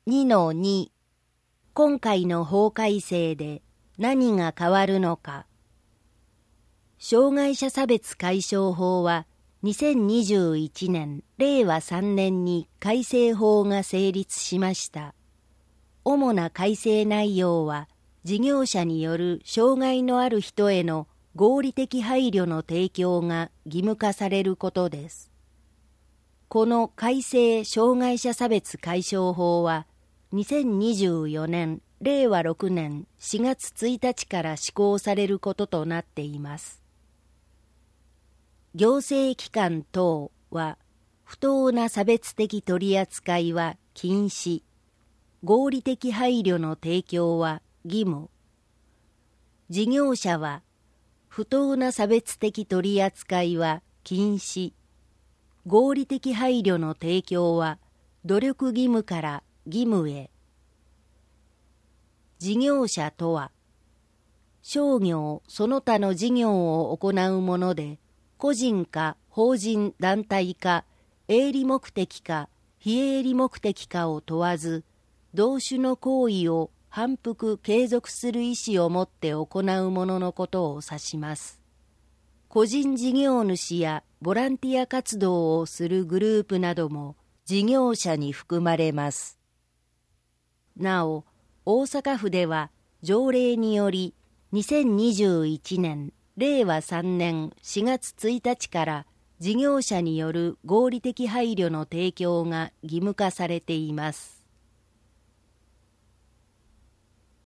2-2 今回の法改正で何が変わるのか。障害者差別解消法は2021年令和3年に改正法が成立しました。主な改正内容は事業者による障害のある人への合理的配慮の提供が義務化されることです。この改正障害者差別解消法は2024年令和6年4月1日から施行されることとなっています。行政機関等は不当な差別的取り扱いは禁止、合理的配慮の提供は義務。事業者は不当な差別的取り扱いは禁止、合理的配慮の提供は努力義務から義務へ。事業者とは、商業その他の事業を行うもので、個人か法人団体か営利目的か非営利目的かを問わず、同種の行為を反復継続する意思を持って行うもののことを指します。個人事業主やボランティア活動をするグループなども事業者に含まれます。なお、大阪府では条例により2021年令和3年4月1日から事業者による合理的配慮の提供が義務化されています。